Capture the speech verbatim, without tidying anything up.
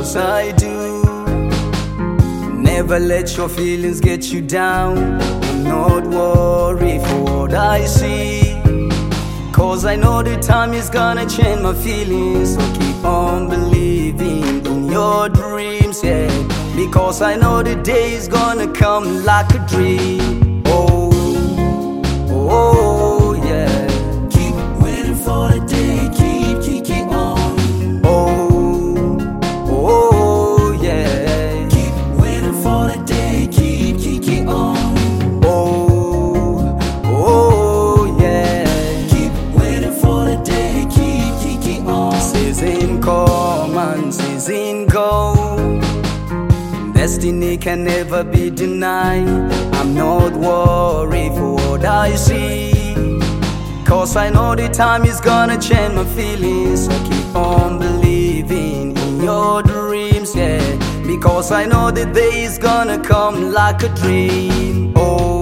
course I do. Never let your feelings get you down. I'm not worried for what I see, cause I know the time is gonna change my feelings. So keep on believing in your dreams, yeah, because I know the day is gonna come like a dream. Oh, oh, yeah. Keep waiting for the day, keep, keep, keep on. Oh, oh, yeah. Keep waiting for the day, keep, keep, keep on. Oh, oh, yeah. Keep waiting for the day, keep, keep, keep on. Season come and season go. Destiny can never be denied. I'm not worried for what I see, cause I know the time is gonna change my feelings. So keep on believing in your dreams, yeah, because I know the day is gonna come like a dream. Oh,